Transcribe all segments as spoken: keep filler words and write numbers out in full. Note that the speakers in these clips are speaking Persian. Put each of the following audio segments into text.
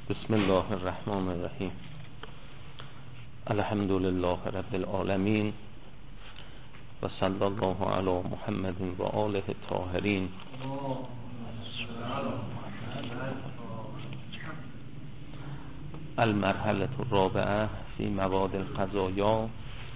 بسم الله الرحمن الرحیم. الحمد لله رب العالمین و صلی الله علی محمد و آله الطاهرین. المرحله الرابعه فی مواد القضایا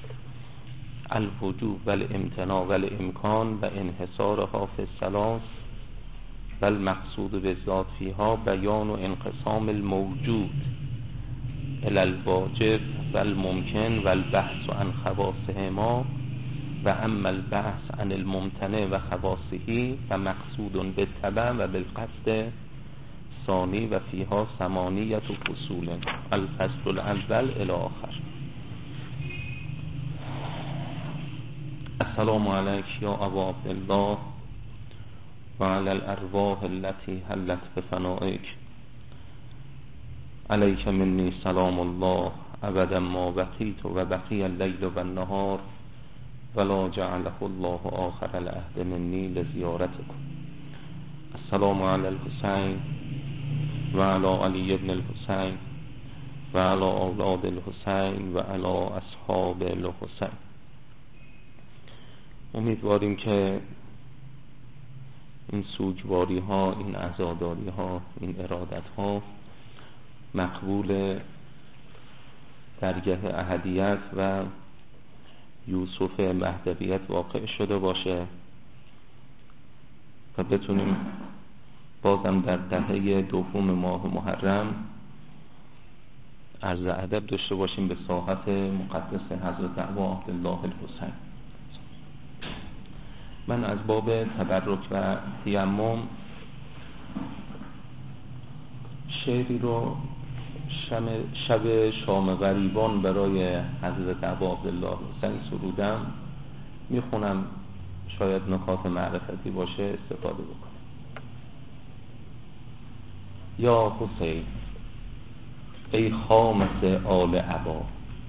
الوجوب و الامتناع و الامکان و انحصارها فی الثلاث و المقصود بالذات فیها بیان و انقسام الموجود الی الواجب و الممکن و البحث عن خواصهما و اما البحث عن الممتنع و خواصه و مقصود بالتبع و بالقصد ثانی و فیها ثمانیة فصول الفصل الاول الی آخر. السلام علیک یا ابا عبدالله و علی الارواح التي حلت بفنائک. علیک منی سلام الله ابدا ما بقیت و بقی اللیل و النهار ولا جعله الله آخر العهد منی لزیارتکم. السلام علی الحسین و علی علی ابن الحسین و علی اولاد الحسین و علی اصحاب الحسین. امیدواریم که این سوگواری ها، این عزاداری ها، این ارادت ها مقبول درگاه احدیت و یوسف مهدویت واقع شده باشه و بتونیم بازم در دهه دوم ماه محرم عرض ادب داشته باشیم به ساحت مقدس حضرت ابا عبدالله الحسین. من از باب تبرک و تیمم شعری رو شب شام غریبان برای حضرت ابا عبدالله حسین سرودم، میخونم، شاید نکات معرفتی باشه استفاده بکنم. یا حسین ای خامس آل ابا.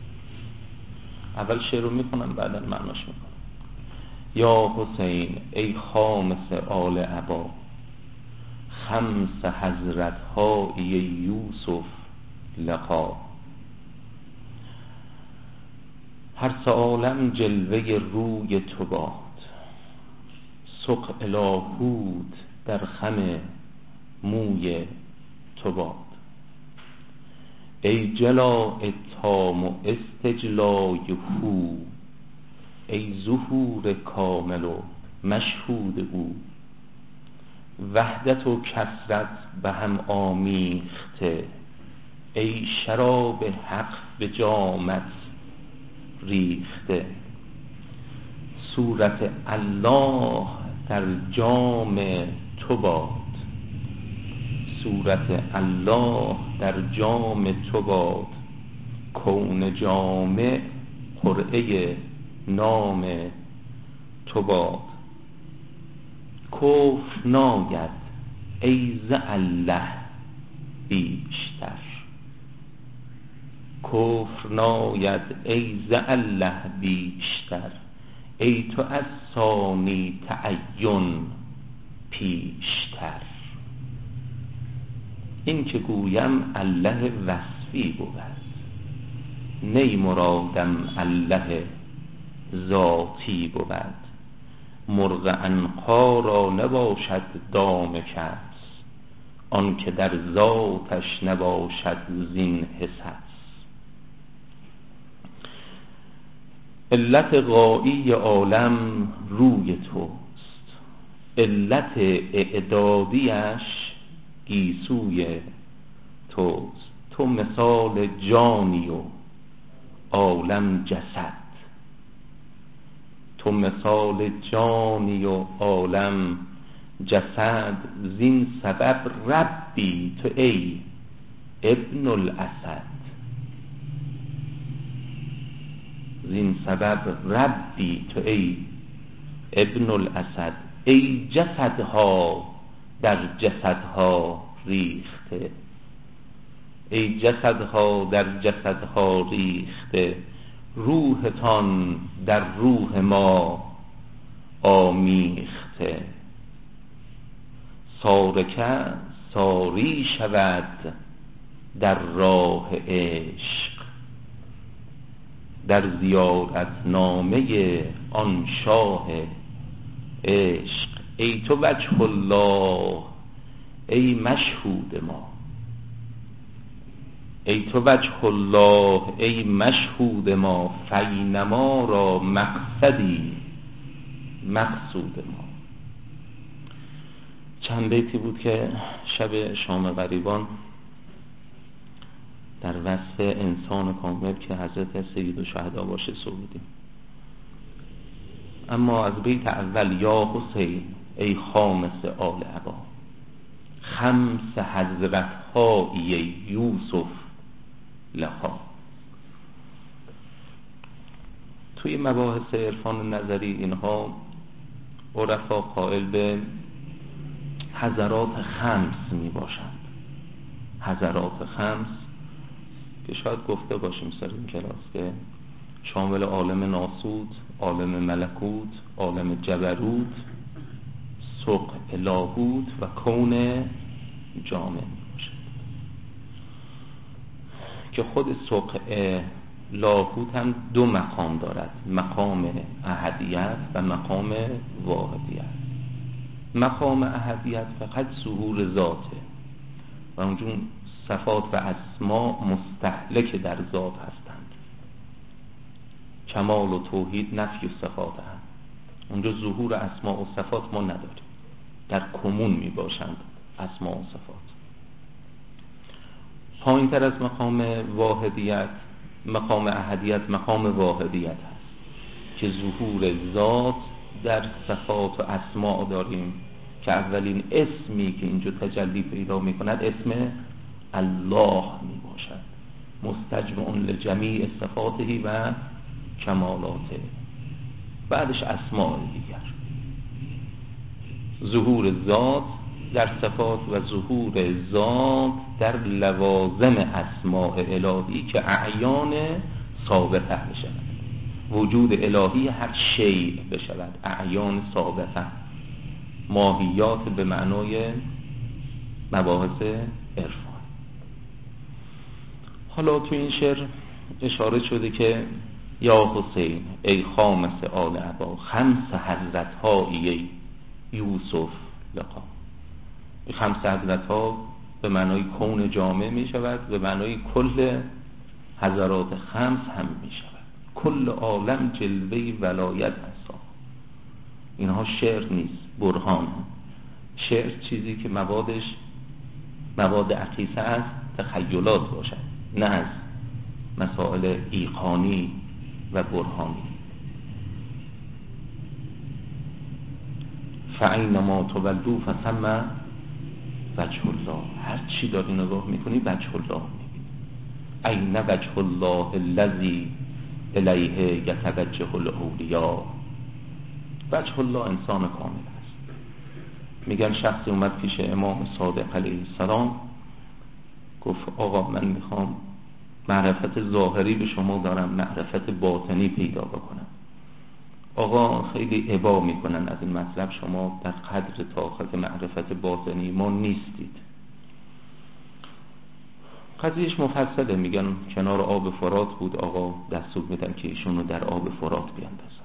اول شعر رو میخونم بعدا معناش میکنم. یا حسین ای خامس آل ابا، خمس حضرت های یوسف لقا. هر سه عالم جلوه روی تو باد، سق الهود در خم موی تو باد. ای جلاء تام و استجلای هو، ای ظهور کامل و مشهود او. وحدت و کثرت به هم آمیخته، ای شراب حق به جامت ریخته. صورت الله در جام تو باد، صورت الله در جام تو باد. کون جامع قرعه نام تو باد. کفر ناید ای ز الله بیشتر، کفر ناید ای ز الله بیشتر. ای تو از ثانی تعین پیشتر. این که گویم الله وصفی بود، نی مرادم الله ذاتی بود. مرغ عنقا را نباشد دام کس، آن که در ذاتش نباشد زین حسس. علت غایی عالم روی توست، علت اعدادیش گیسوی توست. تو مثال جانی و عالم جسد، تو مثال جانی و عالم جسد. زین سبب ربی تو ای ابن الاسد، زین سبب ربی تو ای ابن الاسد. ای جسدها در جسدها ریخته، ای جسدها در جسدها ریخته. روحتان در روح ما آمیخته. سارکه ساری شود در راه عشق، در زیارتنامه آن شاه عشق. ای تو وجه الله ای مشهود ما، ای تو وجه الله ای مشهود ما، فینما را مقصدی مقصود ما. چند بیتی بود که شب شام غریبان در وصف انسان کامل که حضرت سید الشهدا باشه سرودیم. اما از بیت اول یا حسین ای خامس آل عبا، خمس حضرت هایی یوسف لقا. توی مباحث عرفان نظری اینها عرفا قائل به حضرات خمس می باشند. حضرات خمس که شاید گفته باشیم سر این کلاس که شامل عالم ناسوت، عالم ملکوت، عالم جبروت، سق لاهوت و کون جامع می باشد. که خود سق لاهوت هم دو مقام دارد، مقام احدیت و مقام واحدیت. مقام احدیت فقط ظهور ذاته و اونجون صفات و اسما مستهلک در ذات هستند. کمال و توحید نفی و صفات هست. اونجا ظهور اسما و صفات ما نداریم، در کمون می باشند اسما و صفات. پایین تر از مقام واحدیت مقام احدیت مقام واحدیت هست که ظهور ذات در صفات و اسما داریم که اولین اسمی که اینجا تجلی پیدا می کند اسم الله می باشد، مستجمع لجمیع صفاته و کمالاته. بعدش اسماء دیگر، ظهور ذات در صفات و ظهور ذات در لوازم اسماء الهی که اعیان ثابته بشود، وجود الهی هر شیء بشود اعیان ثابته، ماهیات به معنای مباحث عرفان. حالا تو این شعر اشاره شده که یا حسین ای خامس آل عبا، خمس حضرت هایی یوسف لقا. این خمس حضرت ها به معنای کون جامع می شود، به معنای کل حضرات خمس هم می شود. کل عالم جلوه ولایت هست. اینها شعر نیست، برهان. شعر چیزی که موادش مواد عقیصه است، تخیلات باشد، نه از مسائل ایقانی و برهانی. فاینما تولوا فثم وجه الله. هر چی داری نگاه میکنی وجه الله میبینی. این وجه الله الذی الیه یتوجه الاولیا. وجه الله انسان کامل است. میگن شخصی اومد پیش امام صادق علیه السلام گفت آقا من میخوام معرفت ظاهری به شما دارم، معرفت باطنی پیدا بکنم. آقا خیلی ابا میکنن از این مطلب، شما در قدر طاقت معرفت باطنی ما نیستید. قضیهش مفصله. میگن کنار آب فرات بود، آقا دستور میدن که ایشونو در آب فرات بیاندازن.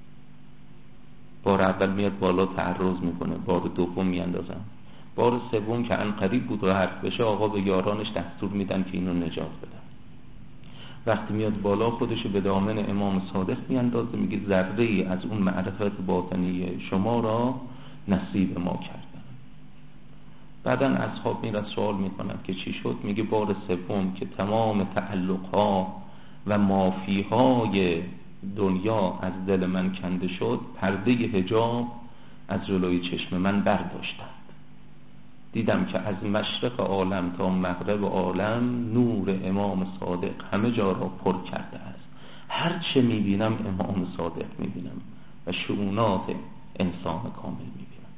بار اول میاد بالا تعرض میکنه، بار دوم میاندازن، بار سوم که ان قریب بود و حرف بشه آقا به یارانش دستور میدن که اینو نجات بدن. وقتی میاد بالا خودشو به دامن امام صادق میاندازه، میگه ذره ای از اون معرفت باطنی شما را نصیب ما کردن. بعدن اصحاب میرن سوال میکنن که چی شد؟ میگه بار سوم که تمام تعلقها و مافیهای دنیا از دل من کنده شد، پرده حجاب از جلوی چشم من برداشتند. دیدم که از مشرق عالم تا مغرب عالم نور امام صادق همه جا را پر کرده است. هر چه میبینم امام صادق میبینم و شؤونات انسان کامل میبینم.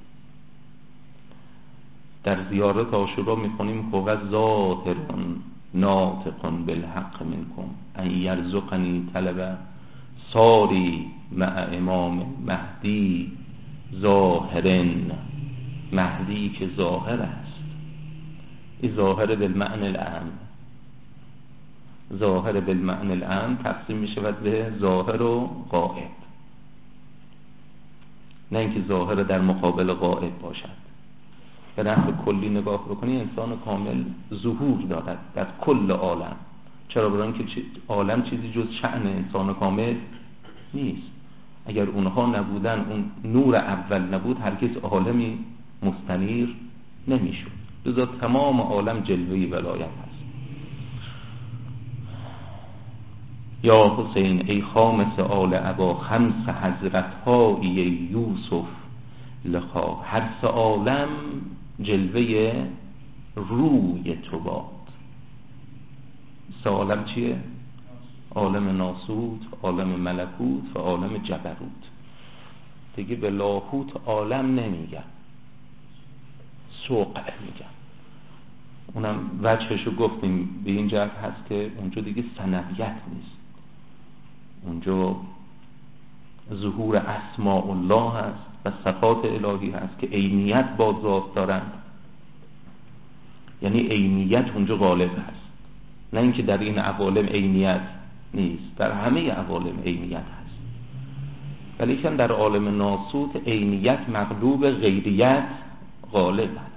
در زیارت عاشورا میخونیم هو ظاهر ناطق بالحق منکم ان یرزقنی طلب ساری مع امام مهدی ظاهرن. مهدی که ظاهر است، این ظاهر بالمعنی العام. ظاهر بالمعنی العام تقسیم می شود به ظاهر و غائب، نه اینکه ظاهر در مقابل غائب باشد. به نحو کلی نگاه بکنی انسان کامل ظهور دارد در کل عالم. چرا؟ برای اینکه عالم چیزی جز شأن انسان کامل نیست. اگر اونها نبودن، اون نور اول نبود، هرگز عالمی مستنیر نمیشد. لذا تمام عالم جلوه ولایت است. یا حسین ای خامس آل ابا، خمس حضرت های یوسف لخا. هر سه عالم جلوه روی تو باد. سه عالم چیه؟ عالم ناسوت، عالم ملکوت و عالم جبروت. دیگه به لاهوت عالم نمیگن، سوق میگن. اونم وجهشو گفتیم، به این جهت هست که اونجا دیگه ثنویت نیست، اونجا ظهور اسماء الله هست و صفات الهی هست که عینیت با ذات دارند. یعنی عینیت اونجا غالب هست، نه اینکه در این عوالم عینیت نیست، در همه عوالم عینیت هست، ولی که در عالم ناسوت عینیت مغلوب غیریت غالب هست.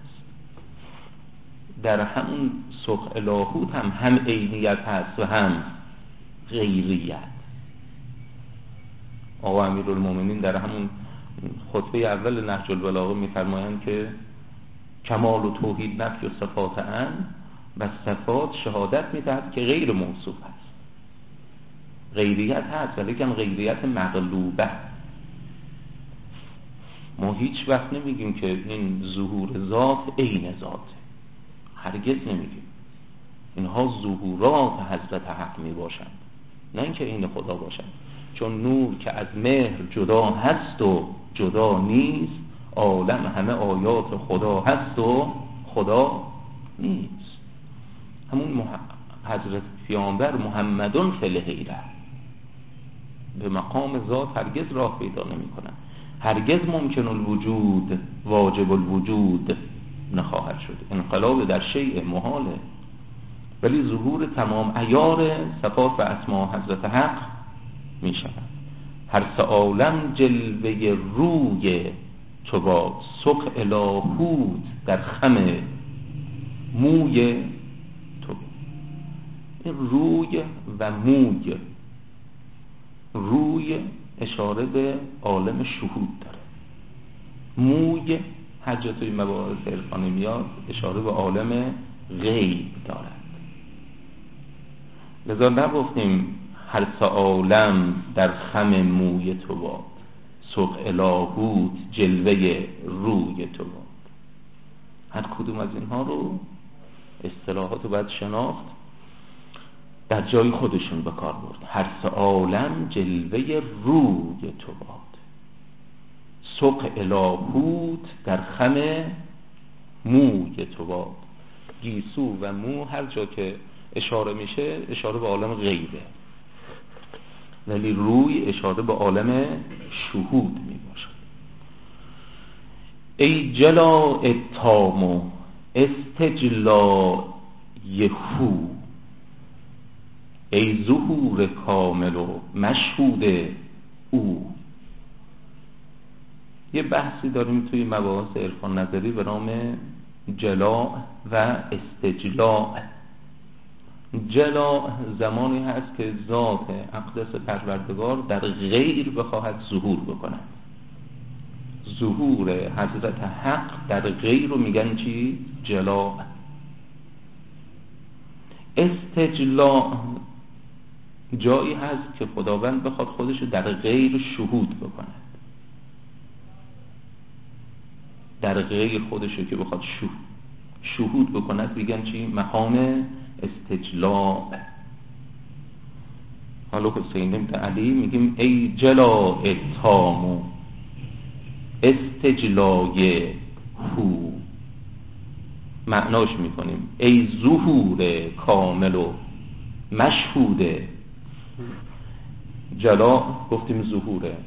در همون سوق لاهوت هم هم عینیت هست و هم غیریت. آقا امیرالمومنین در همون خطبه اول نهج البلاغه می‌فرمایند که کمال و توحید نفی و صفات ان، و صفات شهادت می‌دهد که غیر موصوف است. غیریت هست ولی که غیریت مغلوبه. ما هیچ وقت نمیگیم که این ظهور ذات عین ذات، هرگز نمیگیم. اینها ظهورات حضرت حق می باشند، نه اینکه عین خدا باشند. چون نور که از مهر جدا هست و جدا نیست، عالم همه آیات خدا هست و خدا نیست. همون مح... حضرت پیامبر محمدون فی الحیره به مقام ذات هرگز راه پیدا نمی کنند. هرگز ممکن الوجود واجب الوجود نخواهد شد. انقلاب در شیء محاله، ولی ظهور تمام عیار صفات و اسماء حضرت حق می شود. هر سه عالم جلوه روی تو باد، سق الهود در خم موی تو. این روی و موی، روی اشاره به عالم شهود داره، موی هر جا توی مباحث عرفانی میاد اشاره به عالم غیب دارد. لذا نگفتیم هر سه عالم در خم موی تو باد، سوق الهود جلوه روی تو باد. هر کدوم از اینها رو اصطلاحات رو باید شناخت، در جای خودشون به کار برد. هر سه عالم جلوه روی تو باد، سوق الهود در خم موی تو باد. گیسو و مو هر جا که اشاره میشه اشاره به عالم غیبه، ولی روی اشاره به عالم شهود می باشد. ای جلا التام استجلا یهو، ای ظهور کامل و مشهود او. یه بحثی داریم توی مباحث عرفان نظری به نام جلا و استجلا. جلا زمانی هست که ذات اقدس پروردگار در غیر بخواهد ظهور بکنه. ظهور حضرت حق در غیر رو میگن چی؟ جلا. استجلا جایی هست که خداوند بخواد خودش رو در غیر شهود بکنه، در غیر خودش رو که بخواد شهود بکنه میگن چی؟ مقام استجلا. حالا حسین ابن علی میگیم ای جلا التام استجلای هو، معناش میکنیم ای ظهور کامل و مشهود. جلا گفتیم ظهوره،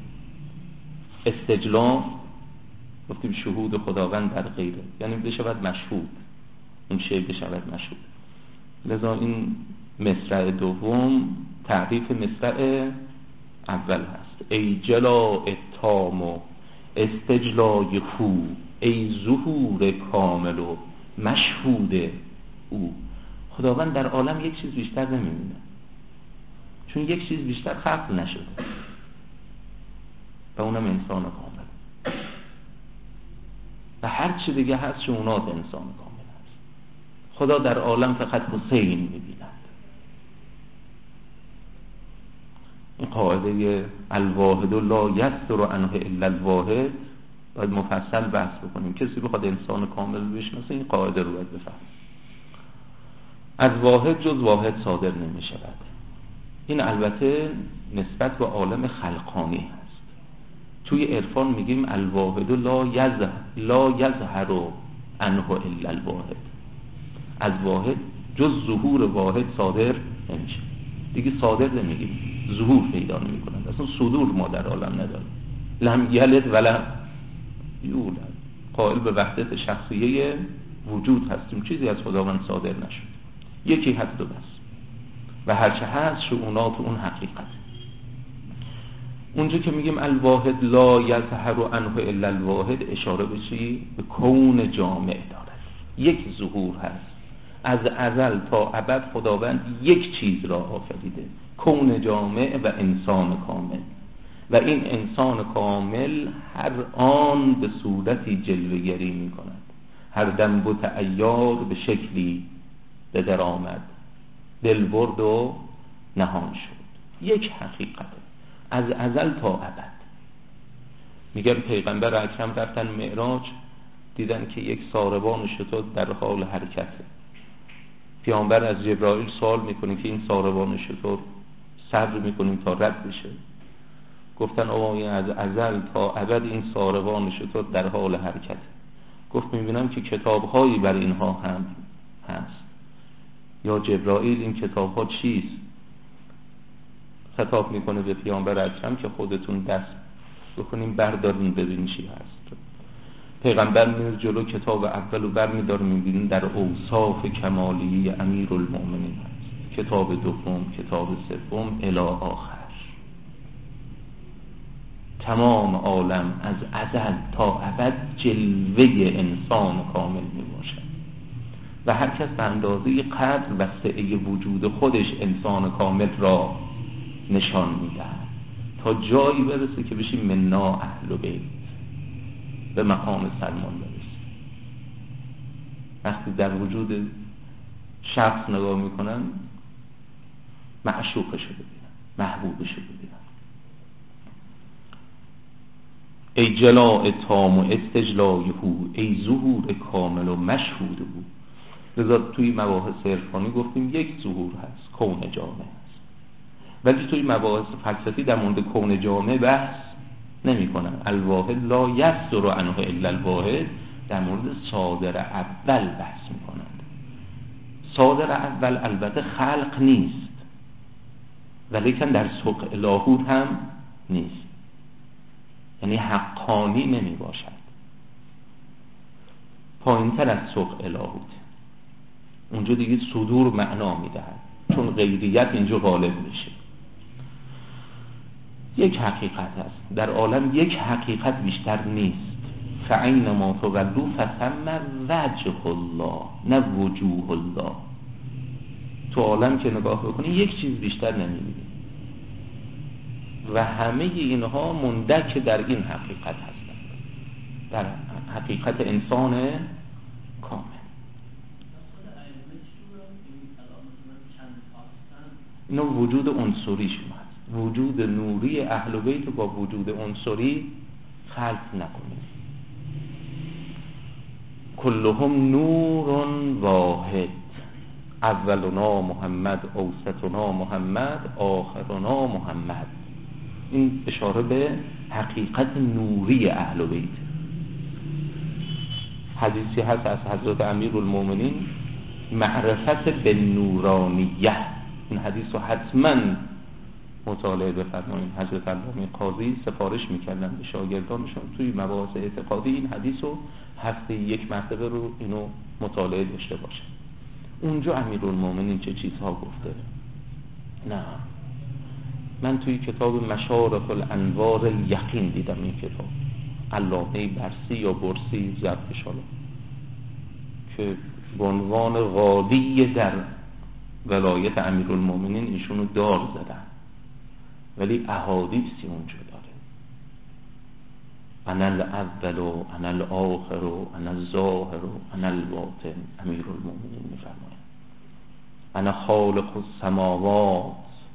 استجلا گفتیم شهود خداوند در غیره، یعنی بشود مشهود. اون شی بشود مشهود. لذا این مصرع دوم تعریف مصرع اول هست. ای جلا تام و استجلای خو، ای ظهور کامل و مشهود او. خداوند در عالم یک چیز بیشتر نمی‌بینه، چون یک چیز بیشتر خلق نشده و اونم انسان کامل. و هر چی دیگه هست شونات انسان کامل هست. خدا در عالم فقط حسین می‌بیند. این قاعده الواحد لا یصدر عنه الا الواحد باید مفصل بحث بکنیم. کسی بخواد انسان کامل بشناسه این قاعده رو باید بفهم. از واحد جز واحد صادر نمی شود. این البته نسبت به عالم خلقانی هست. توی عرفان میگیم الواحد لا یظهر لا یظهر عنه الا الواحد. از واحد جز ظهور واحد صادر نمیشه. دیگه صادر نمیگیم، ظهور پیدا نمی کنند. اصلا صدور ما در عالم نداریم. لم یلد ولم یولد. قائل به وحدت شخصیه وجود هستیم، چیزی از خداوند صادر نشد. یکی هست و بس. و هرچه هست شؤونات اون حقیقت. اونجا که میگیم الواحد لا یظهر عنه الا الواحد، اشاره به چی؟ به کون جامع دارد. یک ظهور هست. از ازل تا ابد خداوند یک چیز را آفریده، کون جامع و انسان کامل. و این انسان کامل هر آن به صورتی جلوه‌گری می کند. هر دم بت عیار به شکلی به در آمد، دل برد و نهان شد. یک حقیقت از ازل تا ابد. میگن پیغمبر اکرم رفتن معراج، دیدن که یک ساربان شتر در حال حرکته. پیامبر از جبرائیل سوال میکنه که این ساربان شتر صبر میکنیم تا رد بشه. گفتن آقا از ازل تا ابد این ساربان شتر در حال حرکته. گفت میبینم که کتابهایی بر اینها هم هست. یا جبرائیل این کتابها چیست؟ خطاب میکنه به پیامبر اکرم که خودتون دست بکنیم بردارین ببین چی هست. پیغمبر میره جلو کتاب اول و بر میداره، میبینین در اوصاف کمالیه امیرالمومنین هست. کتاب دوم، کتاب سوم الی آخر. تمام عالم از ازل تا ابد جلوه انسان کامل میباشد و هر کس به اندازه قدر و سعه وجود خودش انسان کامل را نشان میده تا جایی برسه که بشیم منا اهل بیت، به مقام سلمان برسه. وقتی در وجود شخص نگاه میکنن معشوقش رو ببینن، محبوبش رو ببینن. ای جلاء تام و استجلای هو، ای ظهور کامل و مشهود او. لذا توی مباحث عرفانی گفتیم یک ظهور هست، کون جامع هست. ولی توی مباحث فلسفی در مورد کون جامع بحث نمی کنن. الواحد لا یصدر عنه الا الواحد در مورد صادر اول بحث می کنند. صادر اول البته خلق نیست، ولیکن در سوق لاهوت هم نیست، یعنی حقانی نمی باشد، پایین تر از سوق لاهوت. اونجا دیگه صدور معنا می دهد، چون غیریت اینجا غالب میشه. یک حقیقت است در عالم، یک حقیقت بیشتر نیست. فعین ما تولو فثم وجه الله، نه وجوه الله. تو عالم که نگاه بکنی یک چیز بیشتر نمیبینی و همه اینها مندرج در این حقیقت هستند، در حقیقت انسان کامل. اینو وجود عنصری شما هست. وجود نوری اهل بیت با وجود عنصری خلط نکنید. کلهم نور واحد، اولنا محمد، اوسطنا محمد، آخرنا محمد. این اشاره به حقیقت نوری اهل بیت. حدیثی هست از حضرت امیرالمومنین، معرفت به نورانیه. این حدیث رو حتما مطالعه بفرمایید. حضرت علامه قاضی سفارش میکردن به شاگردانشون توی مباحث اعتقادی این حدیث رو هفته یک مرتبه رو اینو مطالعه داشته باشن. اونجا امیرالمومنین چه چیزها گفته؟ نه، من توی کتاب مشارق الانوار الیقین دیدم این کتاب علامه برسی یا برسی زرتشالا که به عنوان غالی در ولایت امیرالمومنین ایشونو دار زدن، ولی احادیثی اونجا داره. انا الاول و انا الاخر و انا الظاهر و انا الباطن. امیرالمومنین میفرماید انا خالق السماوات.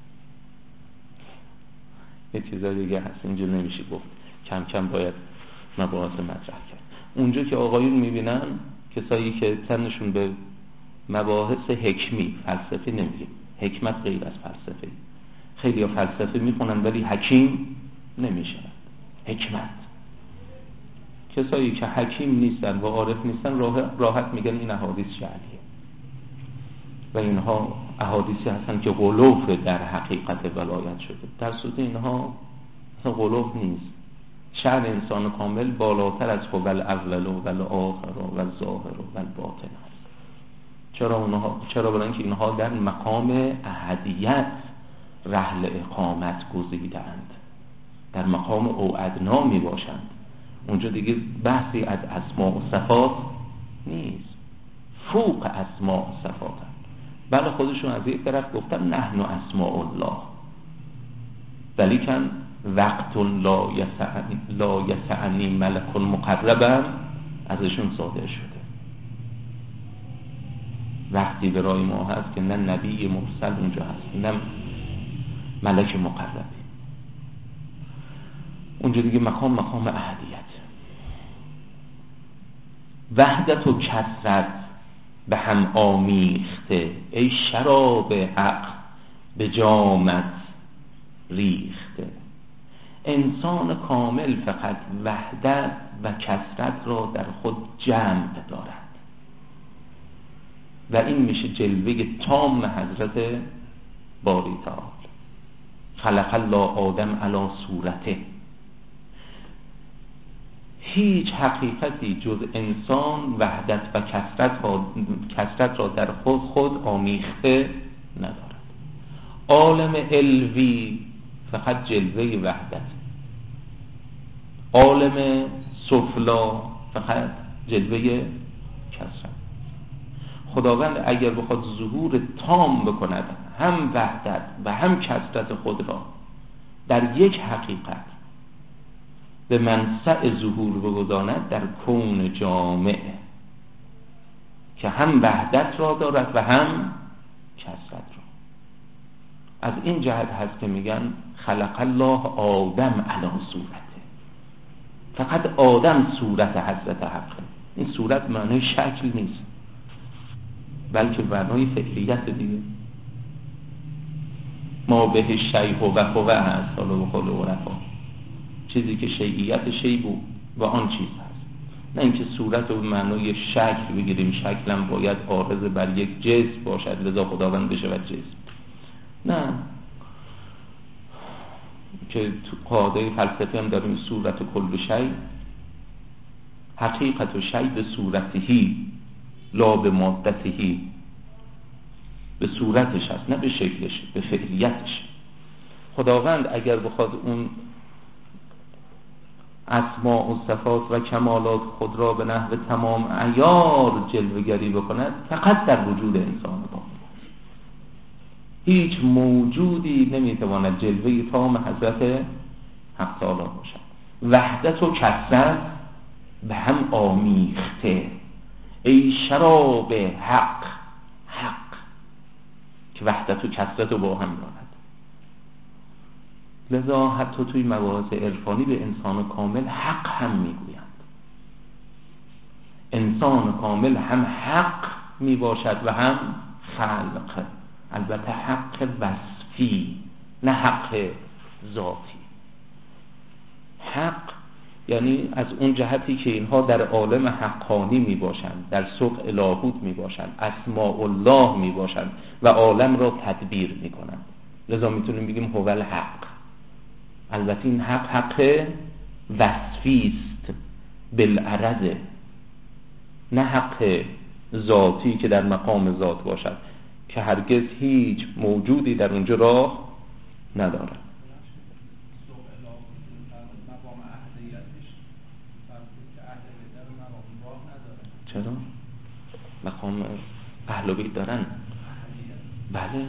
یه چیزا دیگه هست اینجا نمیشه گفت، کم کم باید مباحث مطرح کرد. اونجا که آقایون میبینن کسایی که تنشون به مباحث حکمی، فلسفی نمیگیم، حکمت غیر از فلسفه، خیلی ها فلسفه میخونن ولی حکیم نمیشن. حکمت، کسایی که حکیم نیستن و عارف نیستن راحت میگن این احادیث شعریه و اینها احادیثی هستن که غلوف در حقیقت ولایت شده، در صورت اینها غلوف نیست. شأن انسان کامل بالاتر از هو الاول و الاخر و الظاهر و الباطن است. چرا اونها؟ چرا برای که اینها در مقام احدیت رحل اقامت گزیدند، در مقام او ادنا می باشند. اونجا دیگه بحثی از اسماء و صفات نیست، فوق اسماء و صفات هست. بله خودشون از یک طرف گفتن نحن اسماء الله، ولیکن وقت لا یسعنی لا یسعنی ملک مقرب ازشون صادر شده. وقتی برای ما هست که نه نبی مرسل اونجا هست نه ملک مقرب. اونجا دیگه مقام مقام احدیت. وحدت و کثرت به هم آمیخته، ای شراب حق به جامت ریخته. انسان کامل فقط وحدت و کثرت را در خود جمع دارد و این میشه جلوه تام حضرت باری تعالی. خلق الله آدم علی صورته. هیچ حقیقتی جز انسان وحدت و کثرت را, کثرت را در خود خود آمیخته ندارد. عالم علوی فقط جلوه وحدت، عالم سفلا فقط جلوه کثرت. خداوند اگر بخواد ظهور تام بکند هم وحدت و هم کثرت خود را در یک حقیقت به منصع ظهور بگذارد در کون جامع که هم وحدت را دارد و هم کثرت را. از این جهت هست که میگن خلق الله آدم علی صورته. فقط آدم صورت حضرت حقه. این صورت معنی شکل نیست بلکه معنی فعلیت دیگه. ما به شیء و هو هست، حالا به قول عرفا چیزی که شیعیت شیء بود و آن چیز هست، نه اینکه صورت رو به معنی شکل بگیریم. شکلم باید عارض بر یک جسم باشد لذا خداوند بشه و جسم. نه، که تو قاعده فلسفی هم داریم صورت کل شیء حقیقت و شیء به صورتهی لا به مادتهی. به صورتش هست نه به شکلش، به فعلیتش. خداوند اگر بخواد اون اسماء و صفات و کمالات خود را به نحو تمام عیار جلوه‌گری بکند فقط در وجود انسان باشه. هیچ موجودی نمیتواند جلوه تام حضرت حق تعالی باشد. وحدت و کثرت به هم آمیخته، ای شراب حق. حق که وحدت و کثرت رو با هم دارد. لذا حتی توی مباحث عرفانی به انسان کامل حق هم میگویند. انسان کامل هم حق میباشد و هم خلق. البته حق وصفی نه حق ذاتی. حق یعنی از اون جهتی که اینها در عالم حقانی می باشند، در سوق الهوت می باشند، اسماء الله می باشند و عالم را تدبیر می کنند. لذا میتونیم بگیم هو الحق. البته این حق حق وصفی است بالعرض، نه حق ذاتی که در مقام ذات باشد که هرگز هیچ موجودی در اونجا راه ندارد. چرا؟ مقام اهل بیت دارن؟ بله.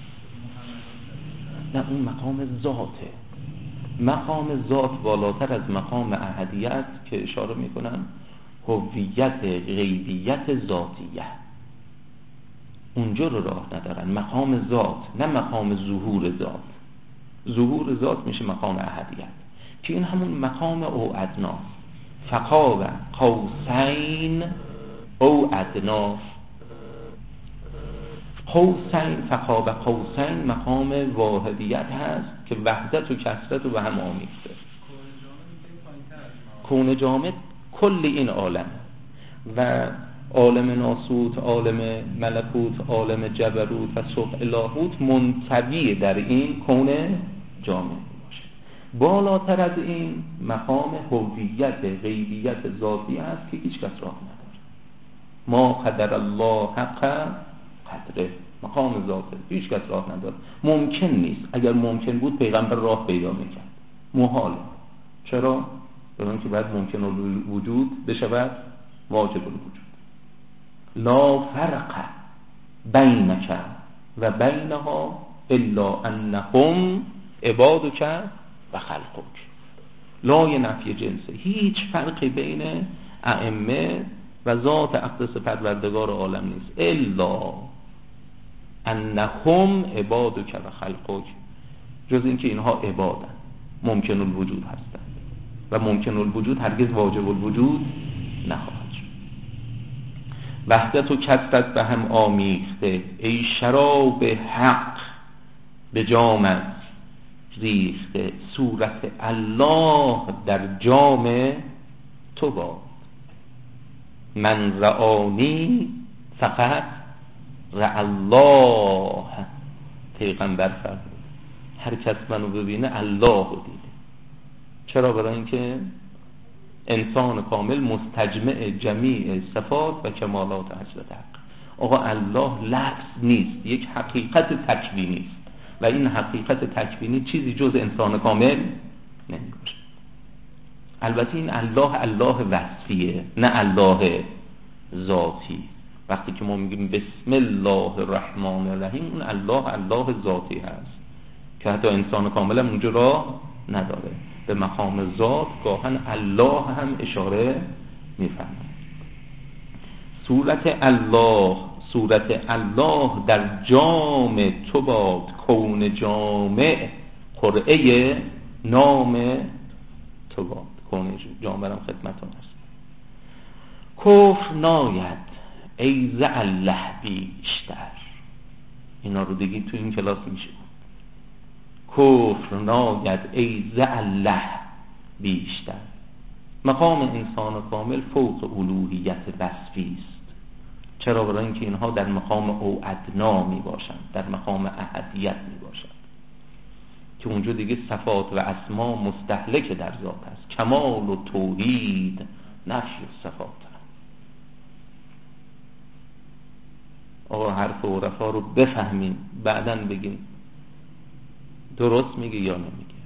نه، اون مقام ذاته. مقام ذات بالاتر از مقام احدیت که اشاره میکنن هویت غیبیت ذاتیه، اونجا رو راه ندارن. مقام ذات، نه مقام ظهور ذات. ظهور ذات میشه مقام احدیت که این همون مقام او ادنا، فقاب قوسین او ادنا. قوسین، فقاب قوسین مقام واحدیت هست که وحدت و کثرت رو به هم آمیخته. کون جامد کل این عالم و عالم ناسوت، عالم ملکوت، عالم جبروت و سبح لاهوت منطوی در این کون جامد باشه. بالاتر از این مقام هویت غیبیت ذاتی است که هیچ کس راه نداره. ما قدر الله حق قدره، مقام ذاته، هیچ کس راه نداره. ممکن نیست. اگر ممکن بود پیغمبر راه پیدا میکرد. محاله. چرا؟ برای که بعد ممکن الوجود بشود واجب الوجود. لا فرق بینک و بینها الا انهم عبادک و خلقک. لای نفی جنسه، هیچ فرقی بین ائمه و ذات اقدس پروردگار عالم نیست الا انهم عبادک و خلقک، جز اینکه اینها عبادن، ممکن الوجود هستند و ممکن الوجود هرگز واجب الوجود نخواهد شد. وحدت و کثرت به هم آمیخته، ای شراب حق به جامت ریخته، صورت الله در جام تو باد. من رعانی فقط رع الله. پیغمبر فرمود هر کس منو ببینه الله رو دیده. چرا؟ برای اینکه انسان کامل مستجمع جمیع صفات و کمالات حضرت حق. آقا الله لفظ نیست، یک حقیقت تکوینی است و این حقیقت تکوینی چیزی جز انسان کامل نمی‌باشد. البته این الله الله وصفیه، نه الله ذاتی. وقتی که ما میگیم بسم الله الرحمن الرحیم، اون الله الله ذاتی هست که حتی انسان کامل هم اونجا راه نداره. به مقام ذات گاهن الله هم اشاره میفرماید. صورت الله، صورت الله در جام تو باد، کون جامع قرعه نام تو باد. کون جامع هم خدمتون هست. کفر ناید ای ز الله بیشتر. اینا رو دیگه تو این کلاس میشه. کفر ناید ای ز الله بیشتر. مقام انسان کامل فوق الوهیت وصفی است. چرا؟ برای اینکه اینها در مقام او ادنا می باشند، در مقام احدیت می باشند که اونجا دیگه صفات و اسما مستهلک در ذات است. کمال و توحید نفی صفات. آقا حرف عرفا رو بفهمین، بعدن بگین درست میگه یا نمیگه.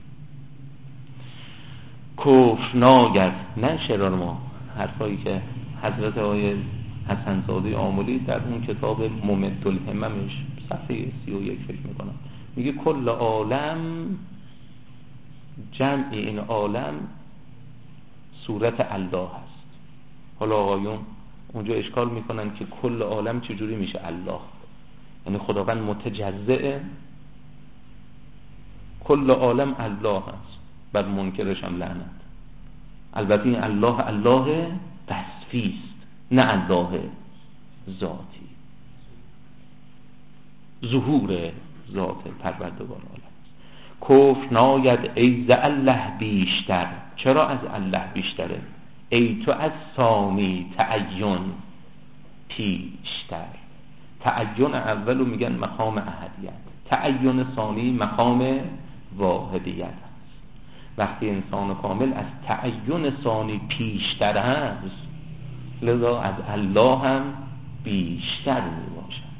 کفر ناید، نه شرار ما، حرفایی که حضرت آقای حسن زاده آملی در اون کتاب ممد الهممش صفحه سی و یک فکر میکنم میگه کل عالم، جمع این عالم صورت الله هست. حالا آقایون اونجا اشکال میکنن که کل عالم چجوری میشه الله؟ یعنی خداوند متجزئه، کل عالم الله هست، بر منکرش هم لعنت. البته این الله الله وصفی است، نه الله ذاتی. ظهور ذات پروردگار عالم. کفر ناید ای ز الله بیشتر. چرا از الله بیشتره؟ ای تو از ثانی تعین پیشتر. تعین اولو میگن مقام احدیت، تعین ثانی مقام واحدیت هست. وقتی انسان کامل از تعین ثانی پیشتر هست، لذا از الله هم بیشتر می باشد.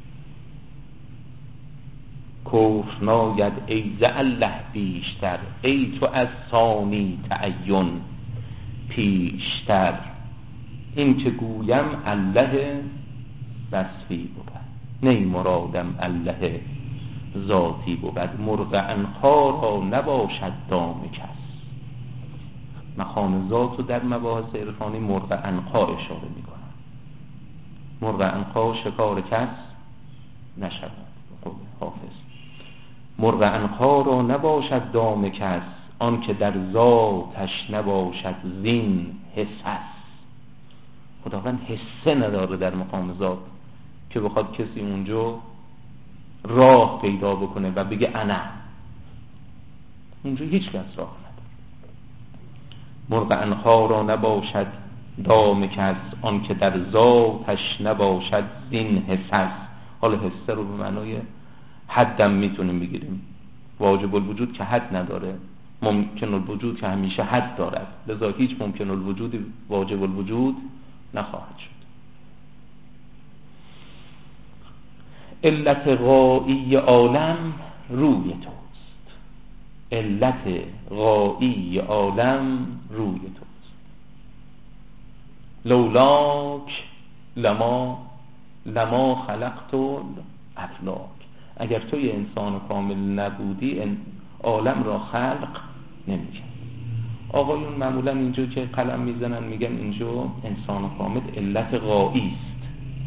کفر ناید ای ز الله بیشتر، ای تو از ثانی تعین پیشتر. این که گویم الله وصفی بود، نی مرادم الله ذاتی بود. مرغ عنقا را نباشد دام کس. مقام ذات رو در مباحث عرفانی مرغ عنقا اشاره می کنن. مرغ عنقا شکار کس نشود. خب حافظ مرغ عنقا را نباشد دام کس، آن که در ذاتش نباشد زین حسس. خداوند حسه نداره در مقام ذات که بخواد کسی اونجا راه پیدا بکنه و بگه انا. اونجا هیچ کس راه نداره. مرغ عنقا را نباشد دام کس، آن که در ذاتش نباشد زین حسس. حالا حسه رو به معنای حدم میتونیم بگیریم. واجب الوجود که حد نداره، ممکن الوجود که همیشه حد دارد، لذا هیچ ممکن الوجود واجب الوجود نخواهد شد. علت غایی عالم روی توست، علت غایی عالم روی توست. لولاک لما لما خلقت الافلاک. اگر توی انسان کامل نبودی عالم را خلق نمی‌کرد. آقایون معمولا اینجا که قلم میزنن میگن اینجا انسان کامل علت غایی است،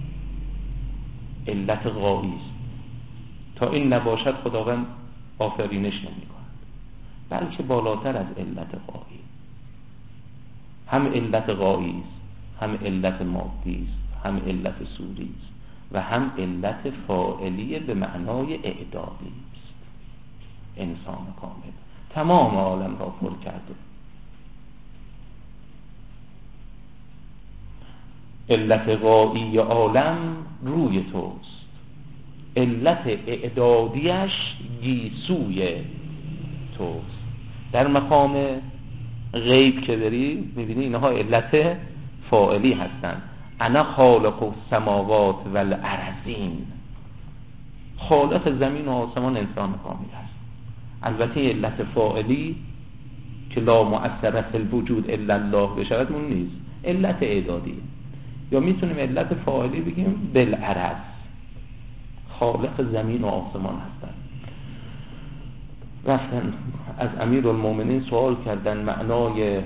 علت غایی است. تا این نباشد خداوند آفرینش نمی‌کند، بلکه بالاتر از علت غایی. هم علت غایی است، هم علت مادی است، هم علت صوری است و هم علت فاعلی به معنای اعدادی است. انسان کامل تمام عالم را پر کرده. علت غایی عالم روی توست، علت اعدادیش گیسوی توست. در مقام غیب که داری میبینی اینها علت فاعلی هستند. انا خالق السماوات والارضین، خالق زمین و آسمان انسان کامل است. البته علت فاعلی که لا مؤثر فی الوجود الا الله بشود اون نیست، علت اعدادی. یا میتونیم علت فاعلی بگیم بالعرض، خالق زمین و آسمان هستند. رفتن از امیرالمومنین سوال کردن معنای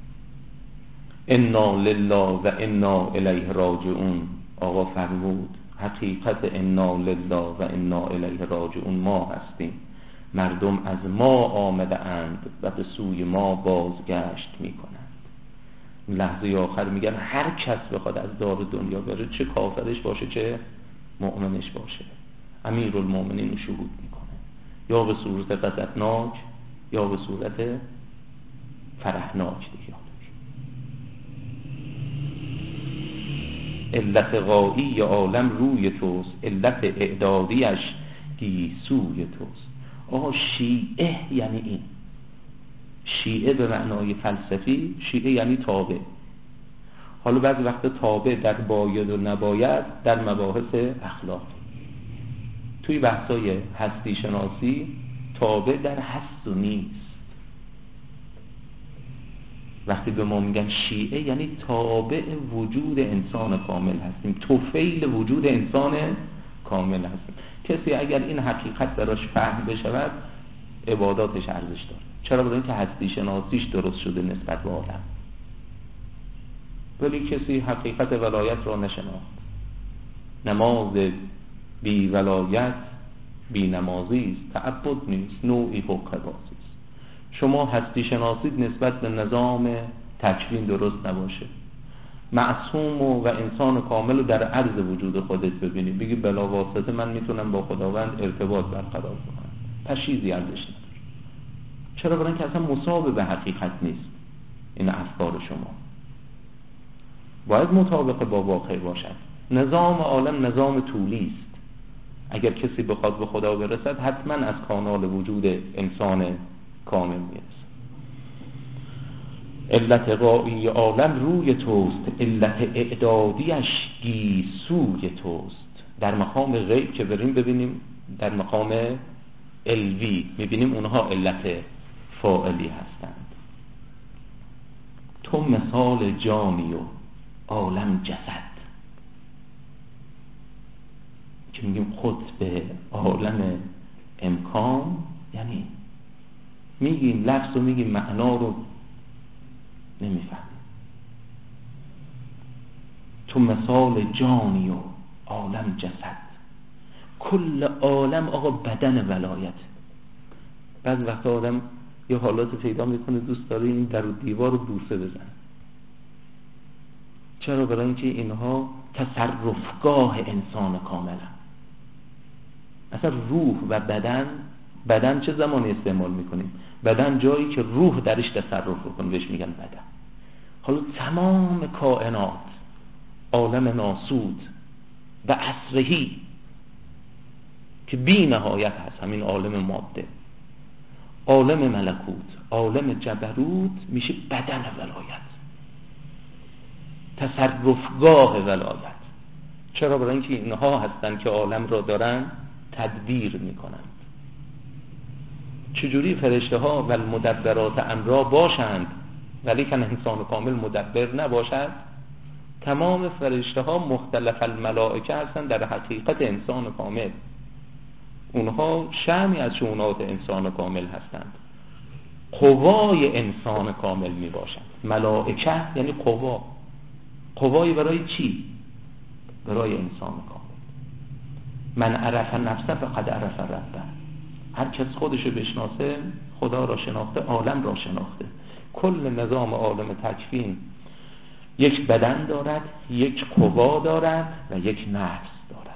انا لله و انا الیه راجعون. آقا فرمود حقیقت انا لله و انا الیه راجعون ما هستیم، مردم از ما آمده اند و به سوی ما بازگشت می کنند. لحظه آخر میگن هر کس بخواد از دار دنیا بره، چه کافرش باشه چه مؤمنش باشه، امیرالمومنین شهود میکنه، یا به صورت غضبناک یا به صورت فرحناک دیگه. علت غایی عالم روی توست، علت اعدادیش گیسوی توست. آقا شیعه یعنی این. شیعه به معنای فلسفی، شیعه یعنی تابع. حالا بعضی وقت تابع در باید و نباید در مباحث اخلاق. توی بحثای هستی شناسی تابع در هست و نیست. وقتی به ما میگن شیعه یعنی تابع وجود انسان کامل هستیم، طفیل وجود انسان کامل هستیم. کسی اگر این حقیقت براش فهم بشود عباداتش ارزش داره. چرا؟ بودن که هستی شناسیش درست شده نسبت به عالم. ولی کسی حقیقت ولایت را نشناخت. نماز بی ولایت بی نمازی است، تعبد نیست، نوعی حقوق است. شما هستی شناسید نسبت به نظام تکوین درست نباشه، معصوم و انسان کامل رو در عرض وجود خودت ببینی، بگی بلا واسطه من میتونم با خداوند ارتباط برقرار کنم، پشیزی ارزش نداره. چرا؟ برای اینکه اصلا مصاب به حقیقت نیست. این افکار شما باید مطابق با واقع باشد. نظام عالم نظام طولی است. اگر کسی بخواد به خدا برسد حتما از کانال وجود انسان کامل میرسه. علت غایی عالم روی توست، علت اعدادیش گیسوی توست. در مقام غیب که بریم ببینیم در مقام علوی میبینیم اونها علت فاعلی هستند. تو مثال جانی و عالم جسد، که میگیم قطب عالم امکان، یعنی میگیم لفظ و میگیم معنا رو نمیفهمیم. تو مثال جانی و عالم جسد، کل عالم آقا بدن ولایت. بعض وقت آدم یه حالات پیدا میکنه دوست داره این در و دیوار رو بوسه بزن. چرا؟ برای اینکه اینها تصرفگاه انسان کاملا. اصلا روح و بدن، بدن چه زمانی استعمال میکنیم؟ بدن جایی که روح درش تصرف بکنه بهش میگن بدن. حالا تمام کائنات، عالم ناسود و عصرهی که بی نهایت هست، همین عالم ماده، عالم ملکوت، عالم جبروت، میشه بدن ولایت، تصرفگاه ولایت. چرا؟ برای اینکه اینها هستن که عالم را دارن تدبیر میکنند. چجوری فرشته ها و المدبرات امرا باشند ولی که انسان کامل مدبر نباشد؟ تمام فرشته ها مختلف الملائکه هستند در حقیقت انسان کامل. اونها شأنی از شؤونات انسان کامل هستند، قوای انسان کامل می باشند. ملائکه یعنی قوا. قوای برای چی؟ برای انسان کامل. من عرف نفسه فقد عرف ربه. هر کس خودشو بشناسه خدا را شناخته، عالم را شناخته. کل نظام عالم تکوین یک بدن دارد، یک قوا دارد و یک نفس دارد.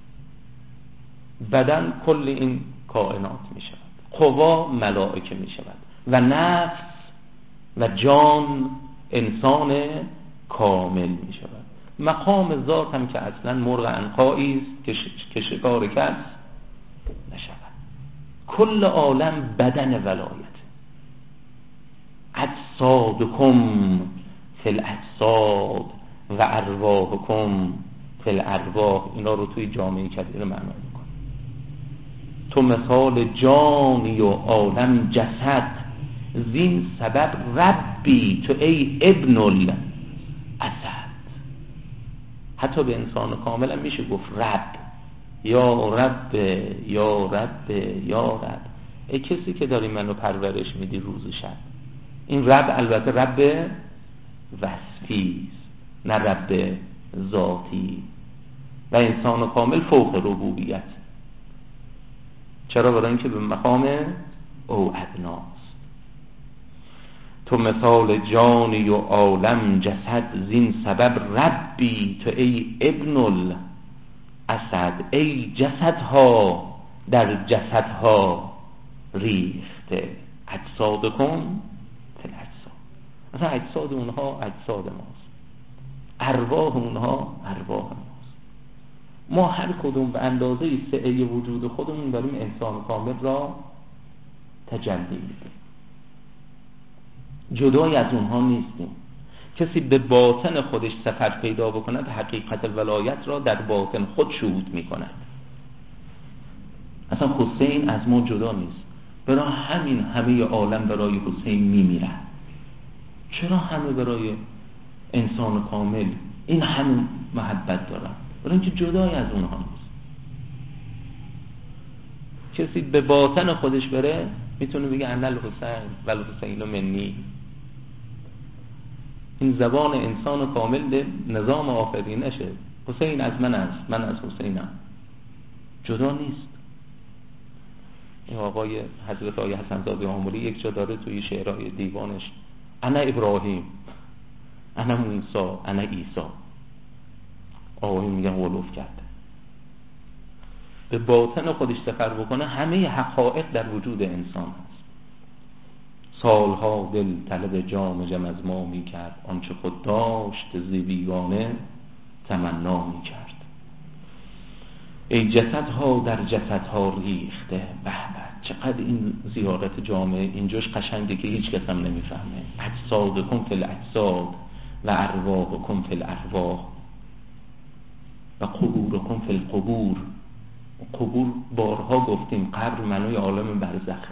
بدن کل این کائنات می شود، قوا ملائکه می شود و نفس و جان انسان کامل می شود. مقام ذات هم که اصلا مرغ عنقایی است که شکار کس نشود. کل عالم بدن ولایت. اجسادکم فی الاجساد و ارواحکم فی الارواح. اینا رو توی جامعه کبیر معنا میکنه. تو مثال جانی و عالم جسد، زین سبب ربی تو ای ابن الاسد. حتی به انسان کامل هم میشه گفت رب، یا رب یا رب یا رب. ای کسی که داری منو پرورش میدی روز شب. این رب البته رب وصفی است، نه رب ذاتی. و انسان کامل فوق ربوبیت. چرا؟ برای اینکه به مقام او ادناست. تو مثال جانی و عالم جسد، زین سبب ربی تو ای ابن الاسد. ای جسدها در جسدها ریخته، اجسادکم فی الاجساد. اصلا اجساد اونها اجساد ماست، ارواح اونها ارواح ماست. ما هر کدوم به اندازه سعه وجود خودمون داریم انسان کامل را تجلی میدیم. جدای از اونها نیستیم. کسی به باطن خودش سفر پیدا بکند حقیقت ولایت را در باطن خود شهود میکند. اصلا حسین از ما جدا نیست. برای همین همه عالم برای حسین میمیرن. چرا همه برای انسان کامل این همه محبت دارن؟ برای اینکه جدای از اونها نیست. کسی به باطن خودش بره میتونه بگه انا الحسین و الحسین منی. این زبان انسان کامل به نظام آفرینشه. حسین از من است، من از حسینم. جدا نیست. این آقای حضرت آقای حسن زاده آملی یک جا داره توی شعرهای دیوانش، انا ابراهیم، انا موسی، انا عیسی. آقای میگن غلوف کرده. به باطن خودش سفر بکنه همه حقایق در وجود انسان هست. سالها دل طلب جام جم از ما می کرد، آنچه خود داشت زی بیگانه تمنا می کرد. ای جسدها در جسدها ریخته، به به چقدر این زیارت جامعه اینجاش قشنگه که هیچ کس هم نمیفهمه. اجسادکم فی الاجساد و ارواحکم فی الارواح و قبورکم فی القبور. قبور بارها گفتیم قبر معنای عالم برزخه.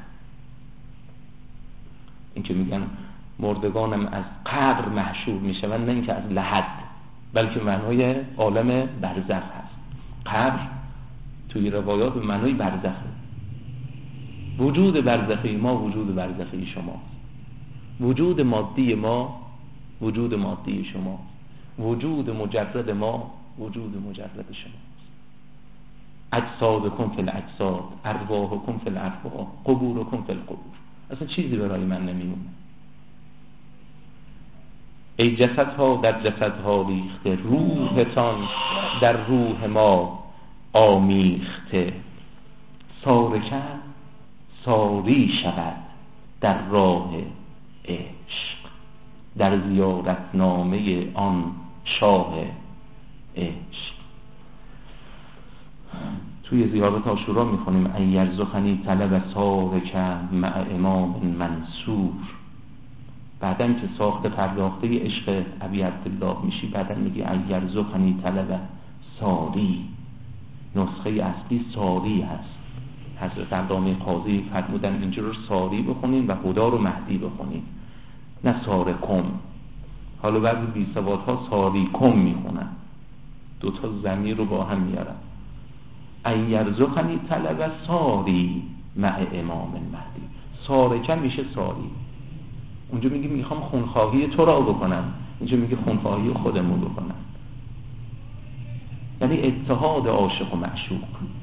این که میگن مردگانم از قبر محشور میشوند، نه اینکه از لحد، بلکه معنای عالم برزخ هست. قبر توی روایات به معنای برزخه. وجود برزخی ما وجود برزخی شماست. وجود مادی ما وجود مادی شماست. وجود مجرد ما وجود مجرد شماست. اجسادکم فی الاجساد، ارواحکم فی الارواح، قبورکم فی القبور. اصلا چیزی برای من نمیمونه. ای جسدها در جسدها ریخته، روحتان در روح ما آمیخته. سارکن ساری شود در راه عشق، در زیارتنامه آن شاه عشق. توی زیارت عاشورا میخونیم ان یرزقنی طلب سارک مع امام منصور. بعدن که ساخت پرداخته عشق ابی عبدالله میشی، بعدن میگی ان یرزقنی طلب ساری. نسخه اصلی ساری هست. حضرت علامه قاضی فرمودن اینجا رو ساری بخونین و هدا رو مهدی بخونین، نه سارکم. حالا بعضی بی سواد ها ساریکم میخونن، دوتا ضمیر رو با هم میارن. ان یرزقنی طلب ساری مع امام مهدی. سارکم میشه ساری. اونجا میگه میخوام خونخواهی تو را بکنم، اینجا میگه خونخواهی خودمون بکنم. یعنی اتحاد عاشق و معشوق.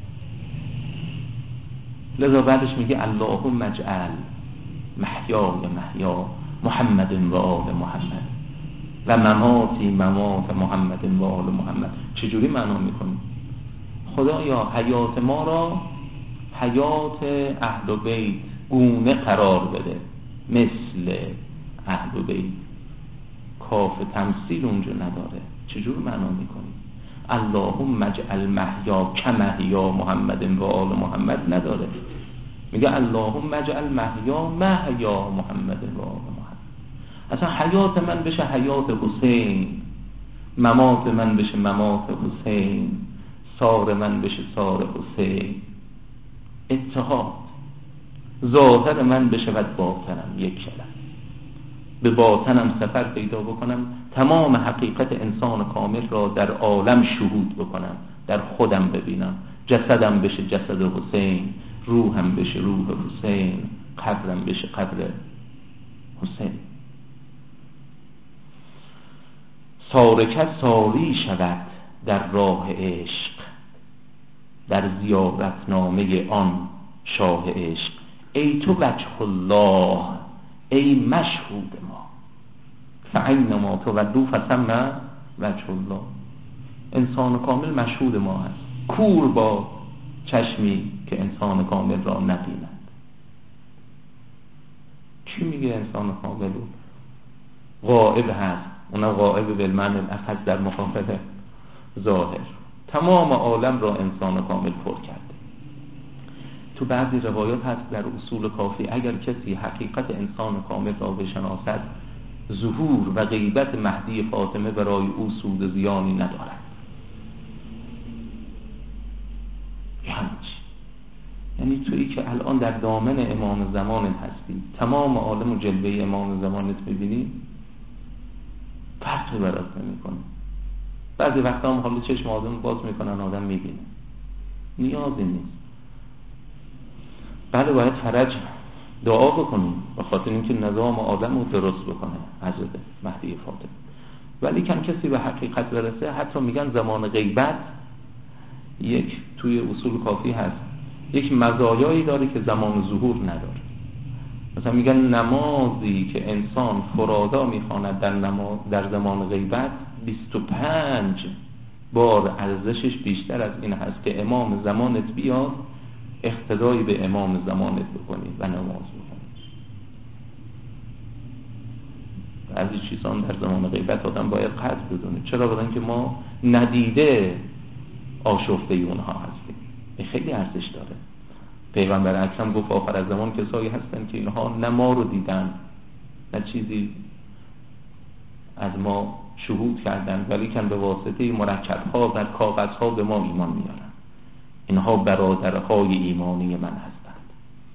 لذا بعدش میگه اللهم اجعل محیای محیا محمد و آل محمد و مماتی ممات محمد و آل محمد. چجوری معنا میکنی؟ خدایا حیات ما را حیات اهل بیت گونه قرار بده، مثل اهل بیت. کاف تمثیل اونجا نداره. چجور معنا میکنی؟ اللهم اجعل محیا کمحیا محمد و آل محمد نداره. میگه اللهم اجعل محیا محیا محمد و آل محمد. اصلا حیات من بشه حیات حسین، ممات من بشه ممات حسین، سار من بشه سار حسین. اتحاد. ظاهر من بشه و باطنم یک شدن، به باطنم سفر پیدا بکنم، تمام حقیقت انسان کامل را در عالم شهود بکنم، در خودم ببینم. جسدم بشه جسد حسین، روحم بشه روح حسین، قبرم بشه قبر حسین. سارکت ساری شود در راه عشق، در زیارتنامه آن شاه عشق. ای تو وجه الله، ای مشهود ما، فاینما تولوا فثم وجه الله. انسان کامل مشهود ما هست. کور با چشمی که انسان کامل را نبیند. کی میگه انسان کامل غائب هست؟ اونا غائب بالمعنی الاخذ در مقابل ظاهر. تمام عالم را انسان کامل پر کرده. تو بعضی روایات هست در اصول کافی اگر کسی حقیقت انسان کامل را بشناسد، ظهور و غیبت مهدی فاطمه برای او سود زیانی ندارد. یعنی یعنی تویی که الان در دامن امام زمانت هستی، تمام عالم و جلوه امام زمانت میبینی، فرقی برات نمیکنه. بعضی وقتا هم حالا چشم آدم باز میکنن آدم میبینه، نیازی نیست. بله باید فرج دعا بکنیم به خاطر اینکه نظام عالم رو درست بکنه حضرت مهدی فاطمه. ولی کم کسی به حقیقت برسه، حتی میگن زمان غیبت یک توی اصول کافی هست، یک مزایایی داره که زمان ظهور نداره. مثلا میگن نمازی که انسان فرادا میخواند در نماز در زمان غیبت بیست و پنج بار ارزشش بیشتر از این هست که امام زمانت بیاد اقتدایی به امام زمانت بکنی و نماز بکنی. بعضی چیزان در زمان غیبت آدم باید قدر بدونه. چرا؟ برای اینکه ما ندیده آشفته اونها هستیم. این خیلی ارزش داره. پیغمبر اکرم گفت آخر از زمان کسایی هستن که اینها نه ما رو دیدن نه چیزی از ما شهود کردن، ولی کن به واسطه مرکب‌ها و کاغذها به ما ایمان میارن. اینها برادرهای ایمانی من هستند.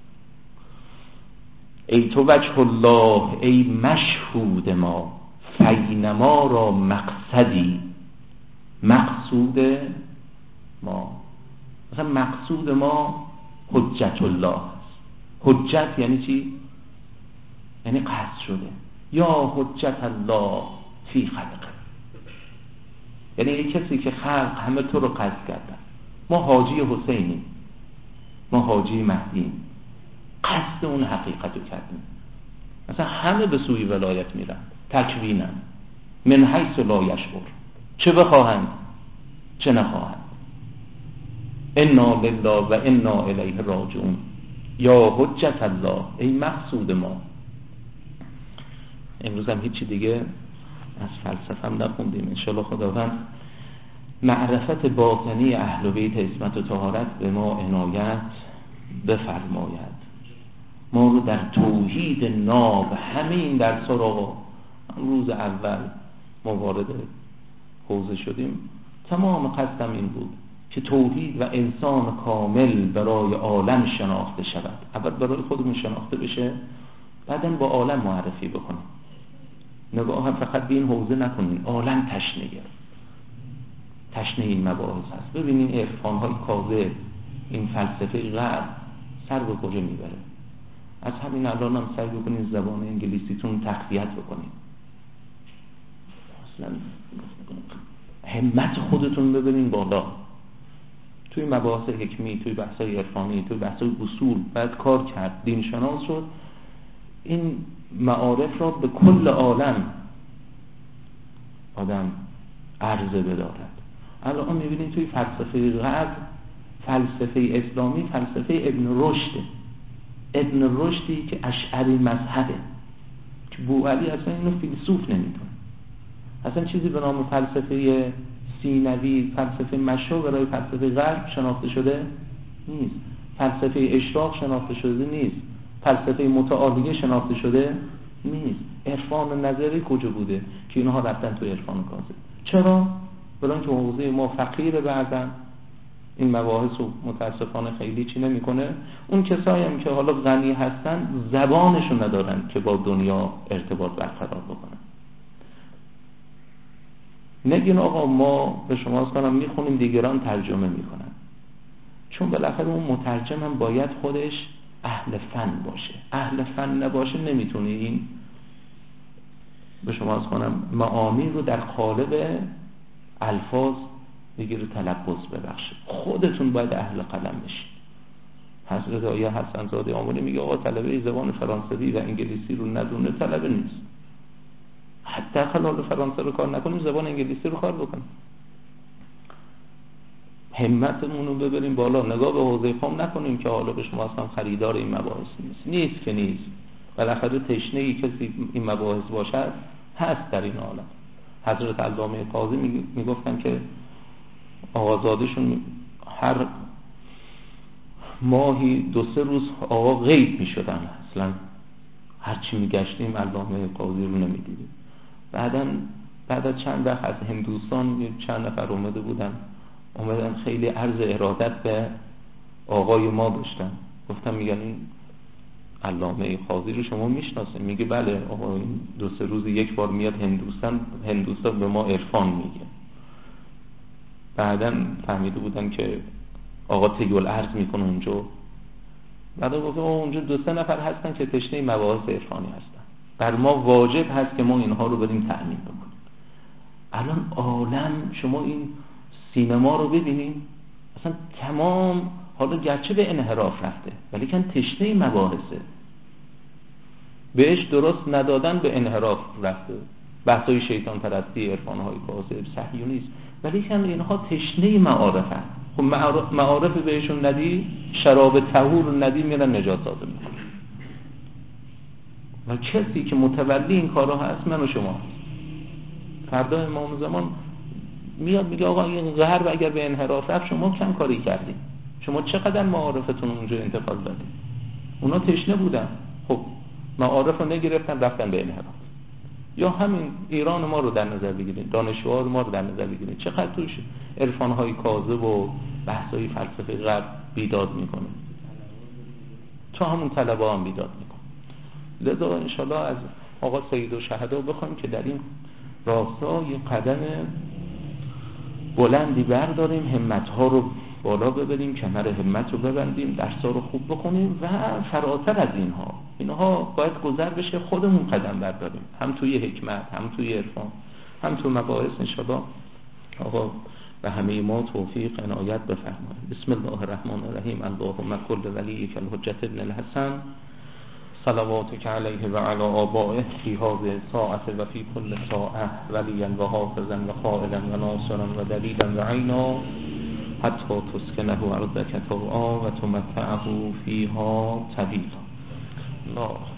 ای تو وجه الله، ای مشهود ما، فینما را مقصدی، مقصود ما، مثلا مقصود ما حجت الله است. حجت یعنی چی؟ یعنی قصد شده. یا حجت الله فی خلقه، یعنی یک کسی که خلق همه تو رو قصد کردن. ما حاجی حسینیم، ما حاجی مهدیم، قصد اون حقیقت رو کردیم. مثلا همه به سوی ولایت میرن، تکوینن، من حیث لا یشعر، چه بخواهند چه نخواهند. انا لله و انا الیه راجعون. یا حجت الله، ای مقصود ما. امروز هم هیچی دیگه از فلسفه هم نخوندیم. انشاءالله خداوند معرفت باطنی اهل بیت عصمت و طهارت به ما عنایت بفرماید. ما رو در توحید ناب، همین در سراغ روز اول ما وارد حوزه شدیم، تمام قصدم این بود که توحید و انسان کامل برای عالم شناخته شود. اول برای خودمون شناخته بشه، بعداً با عالم معرفی بکنیم. نگاه هم فقط به این حوزه نکنین، عالم تشنه گرد، تشنه این مباحث هست. ببینین عرفان‌های کاذب، این فلسفه غرب سر به کجا میبره. از همین الان هم سعی بکنین زبان انگلیسیتون تقویت بکنین، اصلا همت خودتون ببرین بالا. توی مباحث حکمی، توی بحث‌های عرفانی، توی بحث‌های اصول بعد کار کرد، دین شناس شد، این معارف را به کل عالم آدم عرضه بدارد. الان می‌بینید توی فلسفه غرب، فلسفه اسلامی فلسفه ابن رشد، ابن رشدی که اشعری مذهبه، که بوعلی اصلا اینو فیلسوف نمیدونه. اصلا چیزی به نام فلسفه سینوی، فلسفه مشو برای فلسفه غرب شناخته شده نیست. فلسفه اشراق شناخته شده نیست. فلسفه متعالیه شناخته شده نیست. عرفان نظری کجا بوده که اینها رفتن تو عرفان کاذب؟ چرا؟ برای اینکه حوزه ما فقیره، بعدن این مباحث رو متاسفانه خیلی چی نمیکنه. اون کسایی هم که حالا غنی هستن زبانشون ندارن که با دنیا ارتباط برقرار بکنن. نگین آقا ما به شما از کنم میخونیم، دیگران ترجمه میکنن، چون بالاخره اون مترجم هم باید خودش اهل فن باشه. اهل فن نباشه نمیتونه این به شما از کنم معانی رو در قالب الفاظ بگیره تلفظ ببخشه. خودتون باید اهل قلم بشید. حضرت آیه حسن زاده آمونی میگه آقا طلبه زبان فرانسوی و انگلیسی رو ندونه طلبه نیست. حتی خلال فرانسه رو کار نکنیم، زبان انگلیسی رو کار بکنیم. همتمون رو ببریم بالا. نگاه به حوزه قوم نکنیم که حالا به شما اصلا خریدار این مباحث نیست. نیست که نیست. بالاخره تشنه کسی این مباحث باشد هست در این عالم. حضرت علامه قاضی میگفتن که آقازادشون هر ماهی دو سه روز آقا غیب میشدن، اصلا هرچی میگشتیم علامه قاضی رو نمیدیدیم. بعدن بعد از چند وقت از هندوستان چند نفر اومده بودن، اومدن خیلی عرض ارادت به آقای ما داشتن. گفتم میگن این علامه قاضی رو شما میشناسید؟ میگه بله آقا، این دو سه روز یک بار میاد هندوستان، هندوستان به ما عرفان میگه. بعدن فهمیده بودن که آقا تیول عرض میکنه اونجا. بعد گفتم اونجا دو سه نفر هستن که تشنه مباحث عرفانی هستن، بر ما واجب هست که ما اینها رو بدیم تأمین بکنیم. الان عالم شما این سینما رو ببینیم، اصلا تمام حالا گرچه به انحراف رفته ولی کن تشنه مباحثه، بهش درست ندادن به انحراف رفته. بحثای شیطان پرستی، عرفانهای کاذب، صهیونیسم، ولی کن اینها تشنه معارف هست. خب معارف بهشون ندی، شراب طهور ندی، میرن نجات سازی میکنن. و کسی که متولی این کارها هست من و شما. فردا امام زمان میاد میگه آقا این غرب اگر به انحراف رفت شما کم کاری کردیم. شما چقدر معارفتون اونجا انتقال دادید؟ اونا تشنه بودن، خب معارف رو نگرفتن رفتن به انحراف. یا همین ایران ما رو در نظر بگیرید، دانشجوها ما رو در نظر بگیرید، چقدر توش عرفان‌های کاذب و بحث‌های فلسفه غرب بیداد میکنه، تو همون طلبه هم بیداد میکنه. لذا انشالله از آقا سید الشهدا بخوایم که در این راستا یه قدم بلندی برداریم، همت‌ها رو بالا ببریم، کمر همت رو ببندیم، درس‌ها رو خوب بخونیم و فراتر از اینها اینها باید گذر بشه، خودمون قدم برداریم، هم توی حکمت، هم توی عرفان، هم توی مباحث. انشالله آقا و همه ما توفیق عنایت بفرمایید. بسم الله الرحمن الرحیم. اللهم کل ولیک الحجة ابن الحسن صلواتک علیه و علی آبائه فی هذه الساعة و فی کل ساعة ولیا و حافظا و قائلا و ناصرا و دلیلا و عینا حتی تسکنه ارضک طوعا و تمتعه فیها طویلا. الله